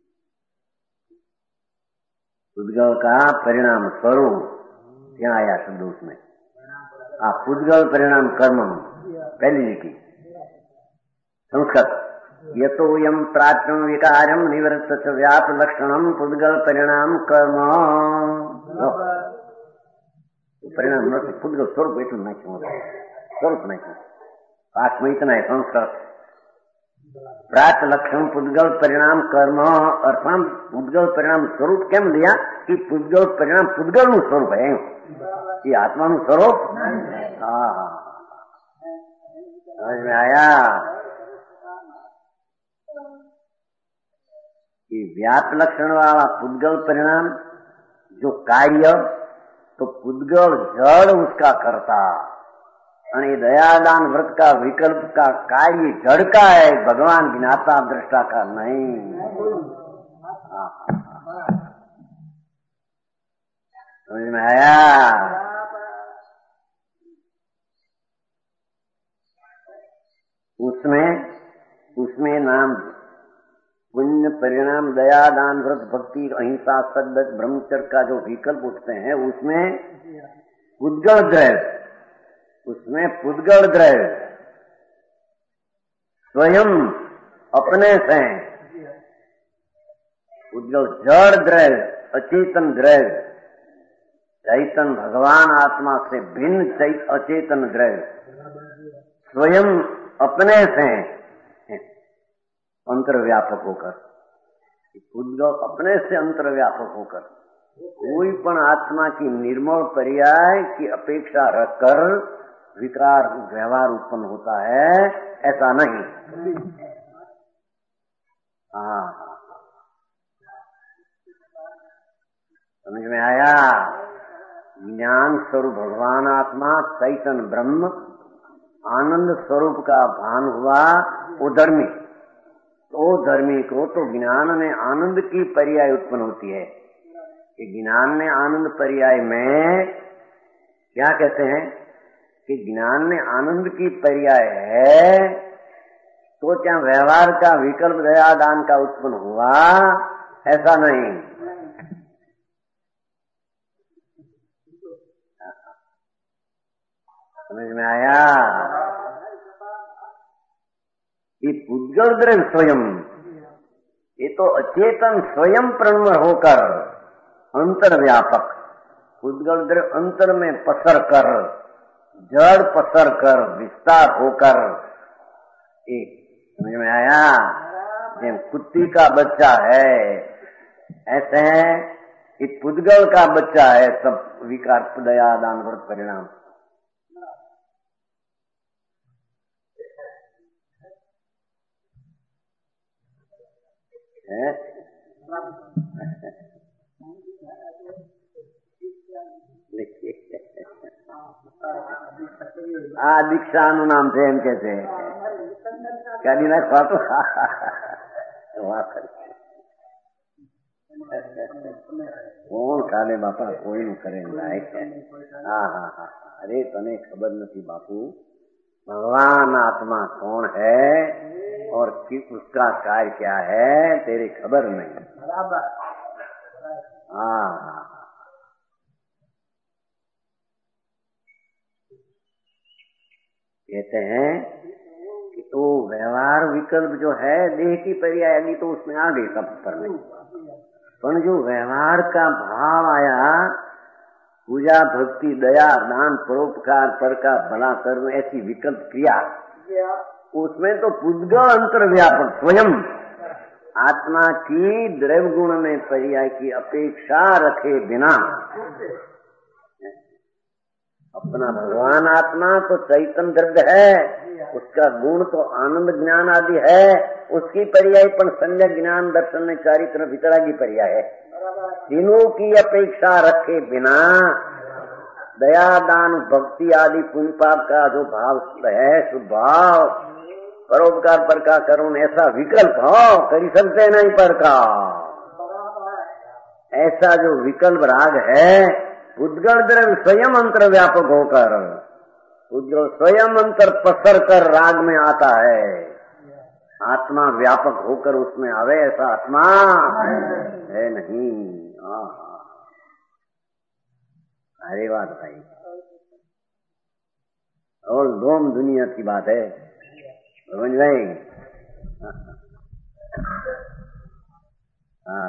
उद्गल का परिणाम स्वरूप क्या आया शब्द उसमें? आप उद्गल परिणाम कर्म पहली लिखी संस्कृत ये तो यम प्राच्यम विकारम निवृत्त व्याप लक्षणम पुद्गल परिणाम कर्म परिणाम पुद्गल स्वरूप એટલું નાખ્યું स्वरूप નાખ્યું પાઠમાં इतना है संस्कृत प्राच लक्षण पुद्गल परिणाम कर्म अर्थात पुद्गल परिणाम स्वरूप केम लिया कि पुद्गल परिणाम पुद्गल નું સ્વરૂપ है, ये आत्मा નું સ્વરૂપ। हाँ हाँ, समझ में आया कि व्याप लक्षण वाला पुद्गल परिणाम जो कार्य, तो पुद्गल जड़ उसका करता, और ये दयादान व्रत का विकल्प का कार्य जड़ का है, भगवान ज्ञाता दृष्टा का नहीं। समझ में आया? उसमें उसमें नाम पुण्य परिणाम दया दान व्रत भक्ति अहिंसा सद्गत ब्रह्मचर्य का जो विकल्प उठते हैं उसमें पुद्गल द्रव्य, उसमें पुद्गल द्रव्य स्वयं अपने से पुद्गल जड़ द्रव्य अचेतन द्रव्य, चैतन भगवान आत्मा से भिन्न चैत अचेतन द्रव्य स्वयं अपने से अंतर्व्यापक होकर, पुद्गल अपने से अंतर्व्यापक होकर कोई पण आत्मा की निर्मल पर्याय की अपेक्षा रखकर विकार व्यवहार उत्पन्न होता है, ऐसा नहीं। हाँ, समझ में आया? ज्ञान स्वरूप भगवान आत्मा चैतन्य ब्रह्म आनंद स्वरूप का भान हुआ वो धर्मी, तो धर्मी को तो ज्ञान में आनंद की पर्याय उत्पन्न होती है। कि ज्ञान में आनंद पर्याय में क्या कहते हैं कि ज्ञान में आनंद की पर्याय है, तो क्या व्यवहार का विकल्प दया दान का उत्पन्न हुआ? ऐसा नहीं। समझ में आया? ये पुद्गल द्रव्य स्वयं, ये तो अचेतन स्वयं प्रणव होकर अंतर्व्यापक, पुद्गल द्रव्य अंतर में पसर कर, जड़ पसर कर, विस्तार होकर, एक समझ में आया? जैसे कुत्ती का बच्चा है ऐसे है, ये पुद्गल का बच्चा है सब विकार दया दान व्रत परिणाम। આ દીક્ષાનું નામ છે એમ કે છે, કાઢી નાખવા તો કોણ કાલે બાપા કોઈનું કરે લાયક છે। હા હા હા, અરે તને ખબર નથી બાપુ, भगवान आत्मा कौन है और कि उसका कार्य क्या है तेरी खबर नहीं। हाँ, कहते हैं कि तो व्यवहार विकल्प जो है देह की पर्याय अभी तो उसमें आ गई सब पर नहीं, पर जो व्यवहार का भाव आया पूजा भक्ति दया दान परोपकार पर का भला कर्म ऐसी विकल्प क्रिया, उसमें तो पुद्गल अंतर व्यापक स्वयं आत्मा की द्रव्य गुण में पर्याय की अपेक्षा रखे बिना अपना भगवान आत्मा तो चैतन्य द्रव्य है, उसका गुण तो आनंद ज्ञान आदि है, उसकी पर्याय पर संज्ञा ज्ञान दर्शन चारित्र वितरा की पर्याय है। तीनों की अपेक्षा रखे बिना दया दान भक्ति आदि पुण्य पाप का जो भाव है स्वभाव परोपकार पर का करुण ऐसा विकल्प हो कर सकते नहीं पर का ऐसा जो विकल्प राग है उद्गल द्रव्य स्वयं अंतर व्यापक होकर उद्गल स्वयं अंतर पसर कर राग में आता है, आत्मा व्यापक होकर उसमें आवे ऐसा आत्मा है नहीं। अरे बात भाई और दोम दुनिया की बात है समझ भाई। हाँ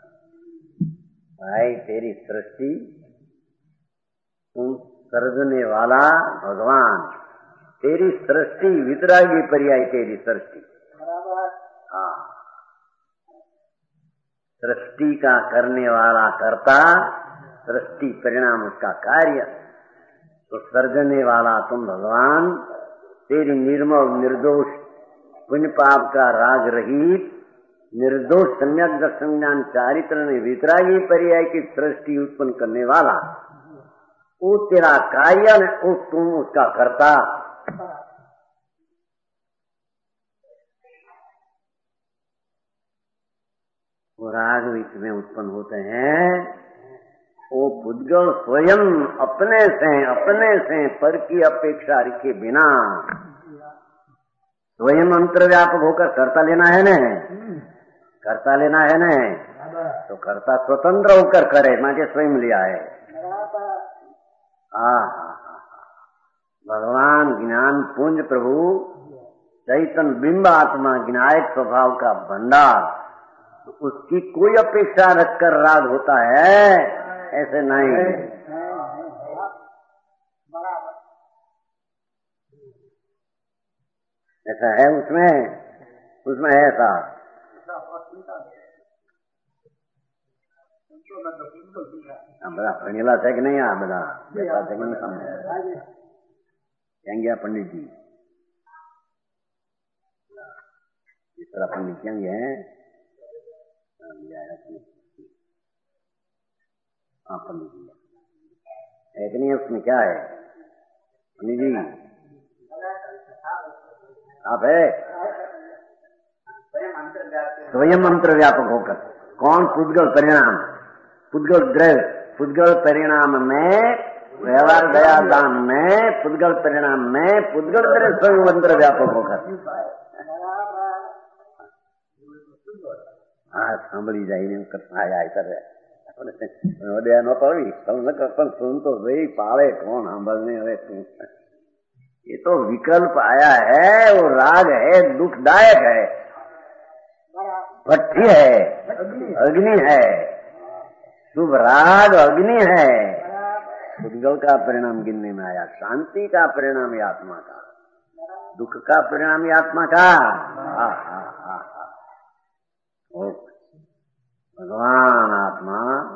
भाई तेरी सृष्टि तुम सर्जने वाला भगवान, तेरी सृष्टि वितरागी पर्याय तेरी सृष्टि। हाँ सृष्टि का करने वाला कर्ता सृष्टि परिणाम उसका कार्य, तो सर्जने वाला तुम भगवान, तेरी निर्मल निर्दोष पुण्य पाप का राग रहित निर्दोष सम्यक दर्शन ज्ञान चारित्र ने वितरागी पर्याय की सृष्टि उत्पन्न करने वाला, वो तेरा कार्य वो तुम उसका कर्ता। वो राग विच में उत्पन्न होते हैं, वो पुद्गल स्वयं अपने से अपने से पर की अपेक्षा रखे बिना स्वयं अंतर्व्यापक होकर कर्ता लेना है न, कर्ता लेना है न, तो कर्ता स्वतंत्र होकर करे माके स्वयं लिया है। आ भगवान ज्ञान पुंज प्रभु चैतन्य बिंब आत्मा ज्ञायक स्वभाव का भंडार, तो उसकी कोई अपेक्षा रखकर राग होता है ऐसे नहीं। ऐसा है उसमें, उसमें है ऐसा બધા ભણેલા છે કે નહીં? આ બધા બેઠા છે કે નહીં? સામે ક્યાં ગયા પંડિતજી? तीसरा पंडित क्या है? हाँ पंडित जी है कि नहीं? उसमें क्या है पंडित जी? आप है स्वयं मंत्र व्यापक होकर कौन पुद्गल परिणाम पुद्गल द्रव्य पुद्गल परिणाम में व्यवहार दया दान में पुद्गल परिणाम में पुद्गल द्रव्य स्वयं मंत्र व्यापक होकर हाँ सांभी जाए कथा करे न पड़ी सुन तो भाई पाले कौन सांभने हवे तू, ये तो विकल्प आया है, वो राग है दुखदायक है, भट्टी है अग्नि है, शुभ राग अग्नि है, पुद्गल का परिणाम गिनने में आया, शांति का परिणाम ये आत्मा का, दुख का परिणाम ये आत्मा का। हा हा हा हा भगवान आत्मा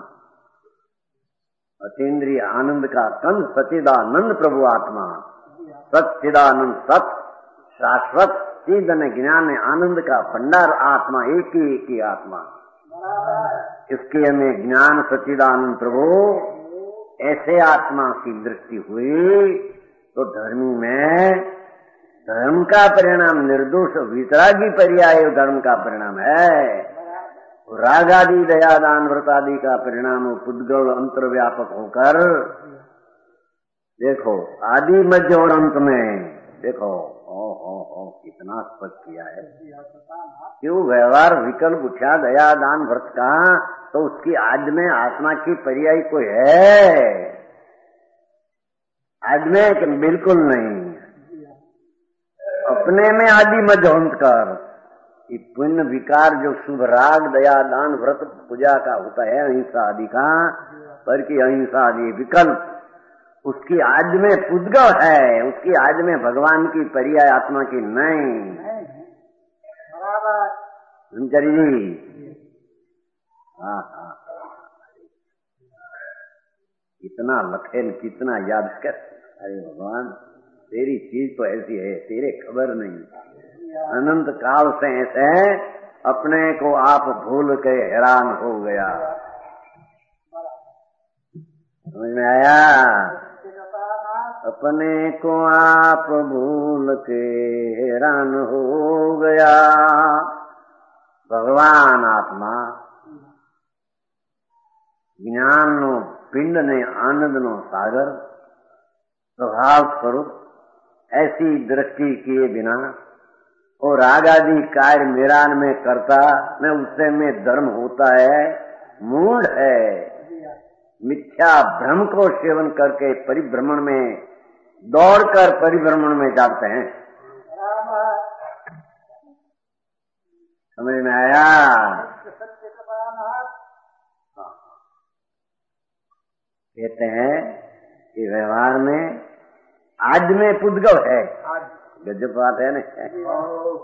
अतीन्द्रिय आनंद का कंद सच्चिदानंद प्रभु आत्मा, सच्चिदानंद सत शाश्वत चिदन ज्ञान आनंद का भंडार आत्मा, एक ही एक ही आत्मा, इसके हमें ज्ञान सच्चिदानंद प्रभु ऐसे आत्मा की दृष्टि हुई तो धर्मी में धर्म का परिणाम निर्दोष वितरागी पर्याय धर्म का परिणाम है, राग आदि दया दान व्रत आदि का परिणाम पुद्गल अंतर व्यापक होकर देखो आदि मध्य और अंत में देखो ओ हो हो कितना स्पष्ट किया है। क्यों व्यवहार विकल्प उठा दया दान व्रत का, तो उसकी आज में आत्मा की पर्याय कोई है? आज में बिल्कुल नहीं। अपने में आदि मध्य कर कि पुण्य विकार जो शुभ राग दया दान व्रत पूजा का होता है अहिंसा आदि का, पर की अहिंसा आदि विकल्प उसकी आज में पुद्गल है, उसकी आज में भगवान की पर्याय आत्मा की नहीं। ब्रह्मचारी जी, हाँ हाँ, कितना लखेन कितना याद कर। अरे भगवान तेरी चीज तो ऐसी है, तेरे खबर नहीं। अनंत काल से ऐसे अपने को आप भूल के हैरान हो गया। समझ में आया? अपने को आप भूल के हैरान हो गया। भगवान आत्मा ज्ञान नो पिंड ने आनंद नो सागर स्वभाव स्वरूप ऐसी दृष्टि किए बिना और राग आदि कार्य मेरान में करता मैं उससे में धर्म होता है, मूढ़ है। मिथ्या भ्रम को सेवन करके परिभ्रमण में दौड़कर परिभ्रमण में जाते हैं। समझ में आया? कहते हैं कि व्यवहार में आज में पुद्गल है। गजब बात है ना।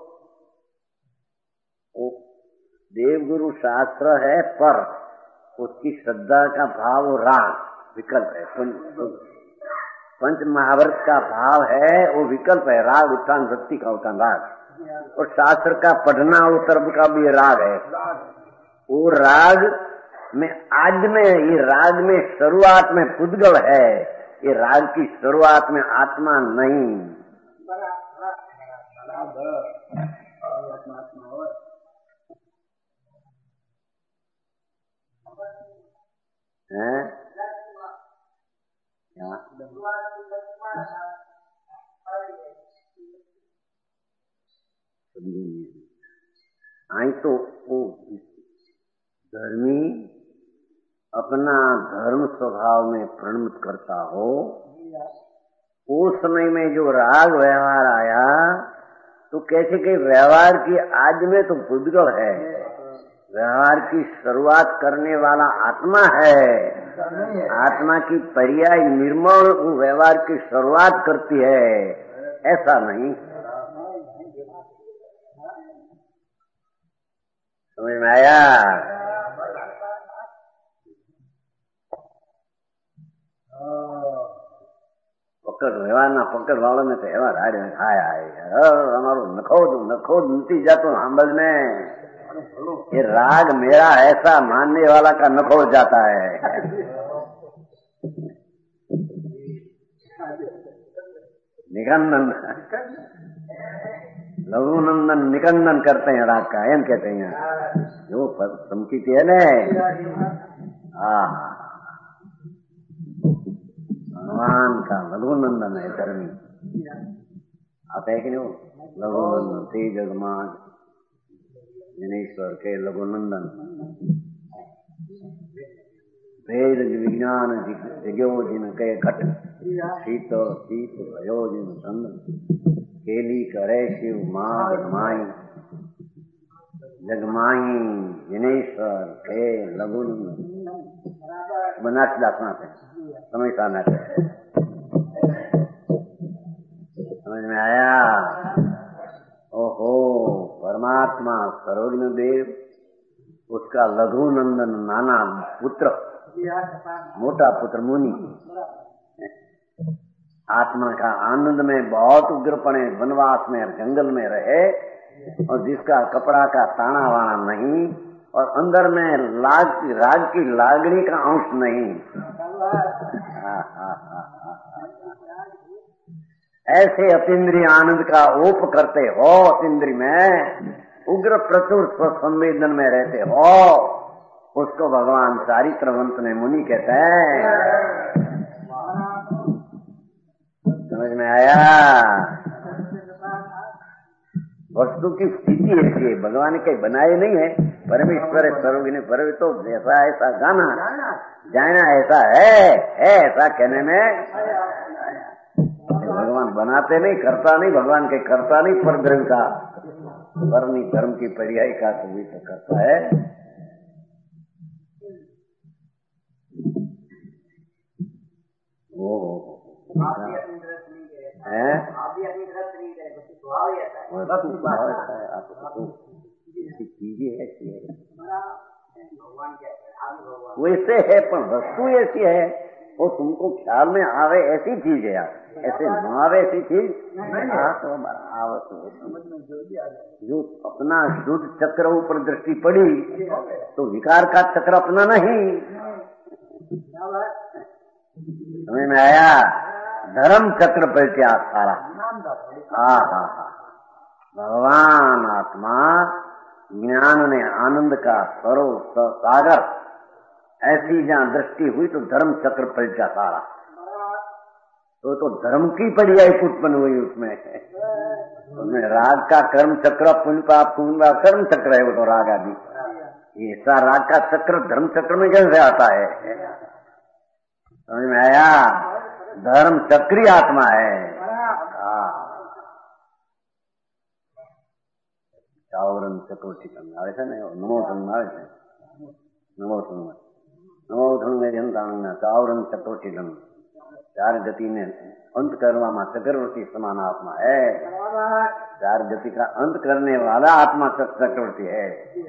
देवगुरु शास्त्र है, पर उसकी श्रद्धा का भाव राग विकल्प है। पंच महाभारत का भाव है वो विकल्प है, राग उत्थान वृत्ति का उत्थान राग। और शास्त्र का पढ़ना उत्तर का भी राग है। वो राग में आज में ये राग में शुरुआत में पुद्गल है, ये राग की शुरुआत में आत्मा नहीं है। आई तो वो धर्मी अपना धर्म स्वभाव में प्रणमित करता हो, उस समय में जो राग व्यवहार आया तो कैसे कि व्यवहार की आज में तो पुद्गल है, व्यवहार की शुरुआत करने वाला आत्मा है। आत्मा की पर्याय निर्मल व्यवहार की शुरुआत करती है, ऐसा नहीं। समझ में आया? પકડ વ્યવહારના પકડ વાળો ને તો એવા રાડ થાય અમારું નખોદ નખોદ નથી जातो सांभल में। ये राग मेरा ऐसा मानने वाला का नखोद जाता है। निकंदन लघुनंदन निकंदन करते हैं राग का, एम कहते हैं जो समकीती है ने। हाँ, भगवान का लघुनंदन है धर्मी। आता है कि नहीं? लघुनंदन थे जगमान जनेश्वर के लघुनंदन। वेद विज्ञान जगो जिन के घट शीत शीत भयो जिन चंद केली करे शिव माग माई जगमाई जनेश्वर के लघुनंदन। बनास दासना थे समझ पाना थे। समझ में आया? ओहो, परमात्मा सर्वज्ञ देव, उसका लघु नंदन नाना पुत्र, मोटा पुत्र मुनि, आत्मा का आनंद में बहुत उग्रपणे वनवास में जंगल में रहे और जिसका कपड़ा का ताना वाना नहीं और अंदर में लाग की राग की लागणी का अंश नहीं। हाँ, हाँ, हाँ, हाँ। ऐसे अतीन्द्रिय आनंद का ओप करते हो, अतीन्द्रिय में उग्र प्रचुर संवेदन में रहते हो, उसको भगवान चारित्रवंत ने मुनि कहते हैं। समझ में आया? वस्तु की स्थिति ऐसी है, भगवान के बनाए नहीं है। परमेश्वर है सर्वज्ञ परम, तो जैसा ऐसा गाना जाना ऐसा है, है ऐसा कहने में भगवान बनाते नहीं, करता नहीं, भगवान के करता नहीं, पर धर्म का वर्णी धर्म की पर्याय का भी तो करता है। वो है चीजें ऐसी है, वैसे है, पर वस्तु ऐसी है वो तुमको ख्याल में आवे ऐसी चीज है यार, ऐसे न आवे ऐसी चीज तो जो अपना शुद्ध चक्र ऊपर दृष्टि पड़ी तो विकार का चक्र अपना नहीं। समझ में आया? धर्म चक्र पलटा सारा। हा हा हा भगवान आत्मा ज्ञान ने आनंद का सरोवर सागर, ऐसी जहां दृष्टि हुई तो धर्म चक्र पलटा सारा। तो तो धर्म की पर्याय उत्पन्न हुई उसमें। उसमें राग का कर्म चक्र, पुण्य पाप पुण्य कर्म चक्र है वो तो राग आदि। ये ऐसा राग का चक्र धर्म चक्र में कैसे आता है? समझ में आया? धर्म चक्री आत्मा है। चावरन चक्रोटी આવે છે ને નમો ધન આવે છે નમો ધન નમો ધન ને જનતાના ચાવરન ચક્રોટી ધન ચાર ગતિ ने अंत કરવામાં चक्रवर्ती समान आत्मा है। चार गति का अंत करने वाला आत्मा चक्रवर्ती है।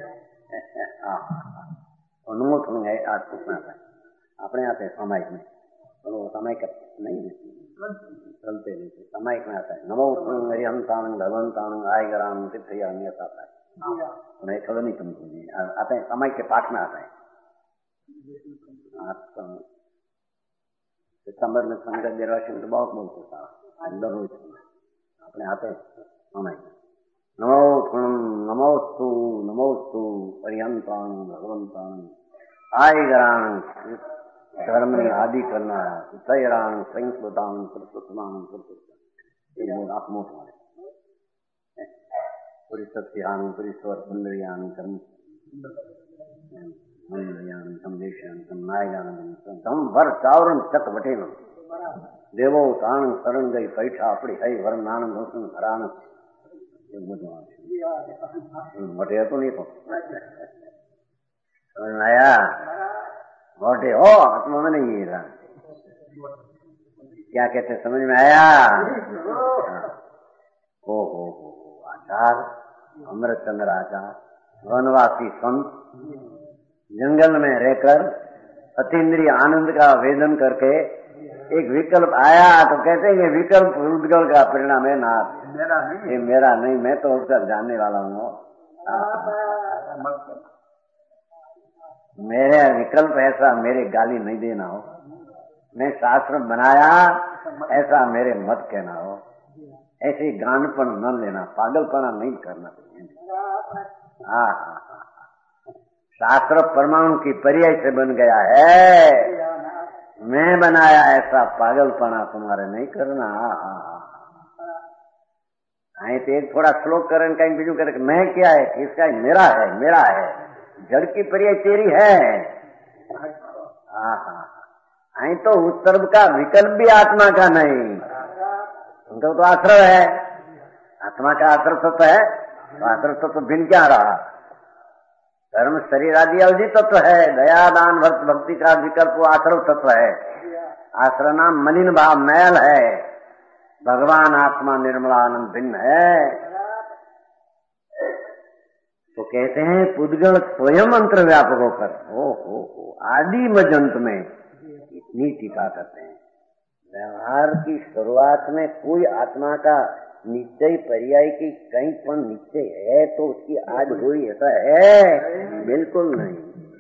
नमो धन है आज पूछना था अपने आते सामायिक में, तो सामायिक नहीं चलते नहीं, सामायिक में आता है नमो हरिहंतान भगवंतान आयगराम तीर्थयामी आता है। उन्हें खबर नहीं तुमको आते हैं, सामायिक के पाठ में आता है। सितंबर में संगत देराशी में तो बहुत बोलते था अंदर रोज अपने आते सामायिक नमो नमोस्तु नमोस्तु हरिहंतान भगवंतान आयगराम धर्म ने आदि करना तयरान संस्कृतान प्रस्तुतमान आत्मोत्मान पूरी सत्यान पूरी स्वर सुंदरियान कर्म मंदरियान संदेशान नायगान तम वर चावरन चक वटेन देवो तान शरण गई पैठा अपड़ी हई वरण आनंद होसन हरान वटे तो नहीं तो आया मोटे हो आत्मा में नहीं है। क्या कहते समझ में आया? हो हो हो आचार अमृतचंद्र आचार वनवासी संत जंगल में रहकर अतीन्द्रिय आनंद का वेदन करके एक विकल्प आया तो कहते हैं ये विकल्प उद्गल का परिणाम है ना, ये मेरा नहीं, मैं तो उसका जानने वाला हूँ। मेरे विकल्प ऐसा मेरे गाली नहीं देना हो, मैं शास्त्र बनाया ऐसा मेरे मत कहना हो, ऐसे गानपन न लेना, पागलपना नहीं करना। हाँ हाँ हाँ शास्त्र परमाणु की पर्याय से बन गया है, मैं बनाया ऐसा पागलपना तुम्हारे नहीं करना। हाँ तो एक थोड़ा श्लोक करें कहीं बीजू करे मैं क्या है, किसका है, मेरा है, मेरा है, जड़ की पर्याय तेरी है। हाँ हाँ आई तो उस सर्व का विकल्प भी आत्मा का नहीं, उनका तो आश्रय है, आत्मा का आश्रय तत्व है, तो आश्रय तत्व भिन्न क्या रहा? कर्म शरीर आदि अवधि तत्व है, दया दान भक्त भक्ति का विकल्प वो आश्रय तत्व है। आश्रय नाम मलिन भाव मैल है, भगवान आत्मा निर्मलानंद भिन्न है। तो कहते हैं पुद्गल स्वयं अंतर व्यापक होकर ओ हो हो आदि मजंत में इतनी टीका करते हैं। व्यवहार की शुरुआत में कोई आत्मा का निश्चय पर्याय की कहीं पर निश्चय है तो उसकी आज हुई ऐसा है? बिल्कुल नहीं।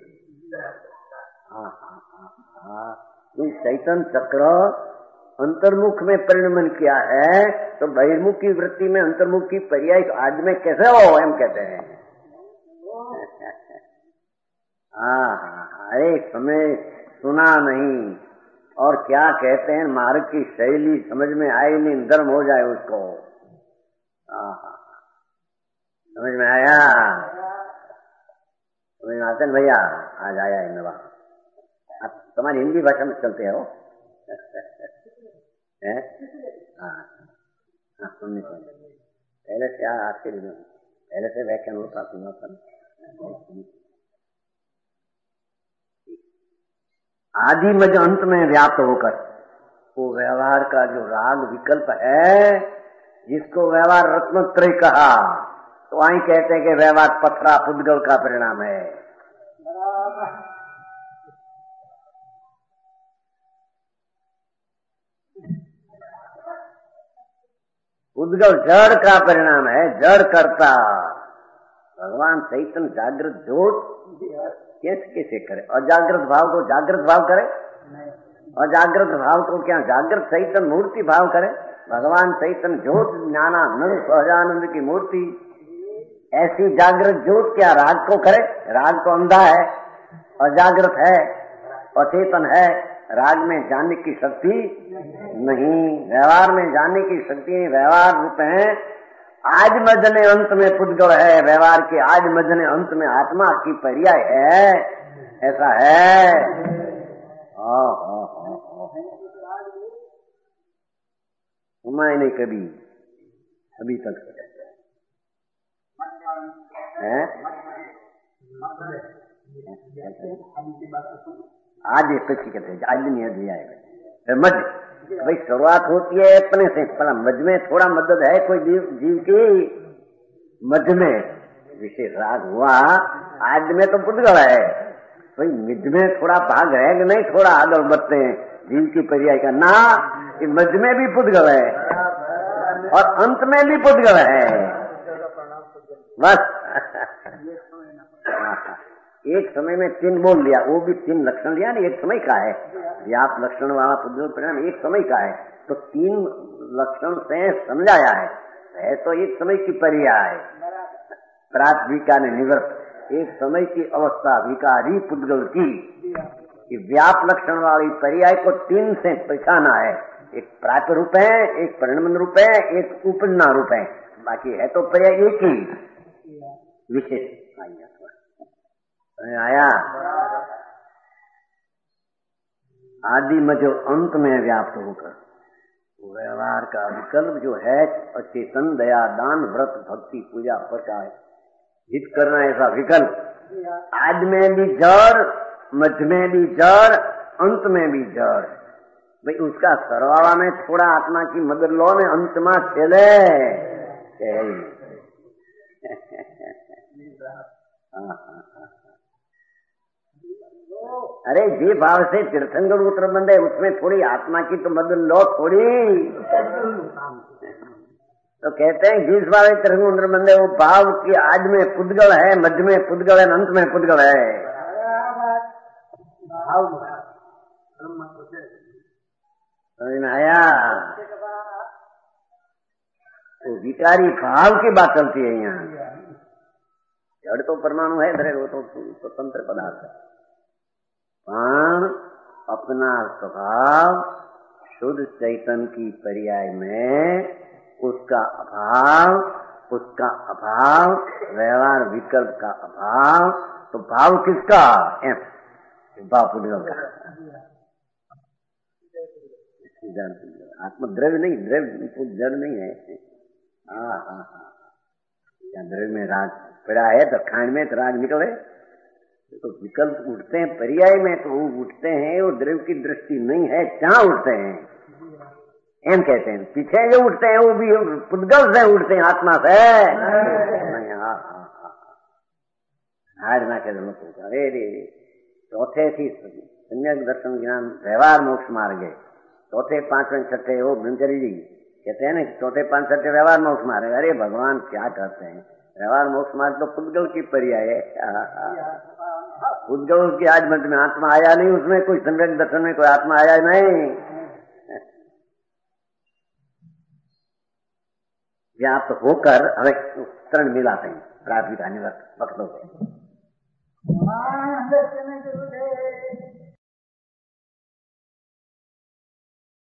हाँ हाँ हाँ हाँ कोई चैतन्य चक्र अंतर्मुख में परिणमन किया है तो बहिर्मुख की वृत्ति में अंतर्मुख की पर्याय आज में कैसे हो हम कहते हैं। हाँ हाँ एक समय सुना नहीं और क्या कहते हैं मार्ग की शैली समझ में आई नहीं, धर्म हो जाए उसको। हाँ हाँ समझ में आया? समझ में आते हैं भैया? आज आया है नवा। आप तुम्हारी हिंदी भाषा में चलते हो? है? हाँ हाँ, सुनने को पहले से आज के दिनों पहले से व्याख्यान होता सुना था। आदि मज अंत में व्याप्त होकर वो व्यवहार का जो राग विकल्प है, जिसको व्यवहार रत्नत्रय कहा, तो वहीं कहते हैं कि व्यवहार पथरा पुद्गल का परिणाम है। पुद्गल जड़ का परिणाम है, जड़ करता। भगवान चैतन्य जागृत ज्योत कैसे कैसे करे? अजागृत भाव को जागृत भाव करे? अजागृत भाव को क्या जागृत चैतन्य मूर्ति भाव करे? भगवान चैतन्य ज्योत ज्ञानानंद सहजानंद की मूर्ति, ऐसी जागृत ज्योत क्या राग को करे? राग तो अंधा है, अजागृत है, अचेतन है, राग में जानने की शक्ति नहीं, व्यवहार में जानने की शक्ति व्यवहार रूप है। आज मजने अंत में पुद्गल है, व्यवहार के आज मजने अंत में आत्मा की पर्याय है, ऐसा है। मैं नहीं कभी अभी तक है। आज कुछ कहते हैं, आज नहीं दिया है मज। भाई शुरुआत होती है अपने से, पहला मज में थोड़ा मदद है कोई जीव, जीव की मज में विशेष राग हुआ, आज में तो पुद्गल है। भाई मज में थोड़ा भाग है कि नहीं, थोड़ा आगे बढ़ते हैं जीव की पर्याय का ना, मज में भी पुद्गल है और अंत में भी पुद्गल है। बस एक समय में तीन बोल लिया, वो भी तीन लक्षण लिया ना, एक समय का है व्याप्त लक्षण वाला पुद्गल परिणाम एक समय का है, तो तीन लक्षण से समझाया है, है तो एक समय की पर्याय प्राथमिका ने निवृत्त, एक समय की अवस्था विकारी पुद्गल की, व्याप्त लक्षण वाली पर्याय को तीन से पहचाना है, एक प्राक रूप है, एक परिणमन रूप है, एक उपन्ना रूप है, बाकी है तो पर्याय एक ही विशेष आया। आदि में जो अंत में व्याप्त होकर व्यवहार का विकल्प जो है अचेतन दया दान व्रत भक्ति पूजा प्रकार हित करना, ऐसा विकल्प आज में भी जड़, मध्य में भी जड़, अंत में भी जड़। भाई उसका सरवाला में थोड़ा आत्मा की मदद लो ने अंत में चले। अरे जे भाव से तीर्थंकर उतर बंदे उसमें थोड़ी आत्मा की तो मदद लो थोड़ी, तो कहते हैं जिस भाव से तीर्थंकर उतर बंदे वो भाव की आज में पुद्गल है, मध्य में पुद्गल है, अंत में पुद्गल है। समझ में आया? तो विकारी भाव की बात चलती है यहाँ। जड़ तो परमाणु है, धरे वो तो स्वतंत्र पदार्थ है, पर अपना स्वभाव शुद्ध चैतन्य की पर्याय में उसका अभाव, उसका अभाव व्यवहार विकल्प का अभाव, तो भाव किसका? भाव पुद्गल का। आत्मा द्रव्य नहीं, द्रव्य जड़ नहीं है। हाँ हाँ हाँ, क्या द्रव्य में राग पड़ा है तो खान में तो राग निकले, तो विकल्प उठते हैं पर्याय में, तो वो उठते हैं, वो द्रव्य की दृष्टि नहीं है, कहाँ उठते हैं एम कहते हैं। पीछे जो उठते हैं वो भी पुद्गल से उठते हैं, आत्मा से नहीं। हाँ हाँ हाँ, हार ना के अरे रे चौथे थी सम्यक दर्शन ज्ञान व्यवहार मोक्ष मार्ग है, चौथे पांचवें छठे वो ब्रह्मचर्य जी कहते हैं ना, चौथे पांच छठे व्यवहार मोक्ष मार्ग। अरे भगवान क्या कहते हैं, व्यवहार मोक्ष मार्ग तो पुद्गल की पर्याय है। पुद्गल की आज मत में आत्मा आया नहीं, उसमें कोई सम्यक दर्शन में कोई आत्मा आया नहीं। व्याप्त होकर हमें तरण मिलाते हैं प्राप्ति का निवर्त वक्तों से।